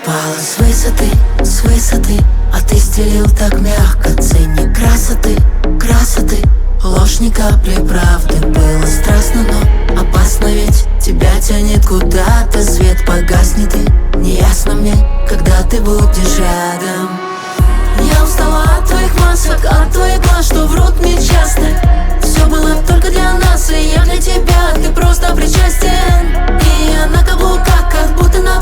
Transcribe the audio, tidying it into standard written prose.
Упала с высоты, а ты стелил так мягко. Ценник красоты, красоты, ложь ни капли правды. Было страстно, но опасно, ведь тебя тянет куда-то. Свет погаснет и неясно мне, когда ты будешь рядом. Я устала от твоих масок, от твоих глаз, что врут мне часто. Все было только для нас, и я для тебя, ты просто причастен. И я на каблуках, как будто на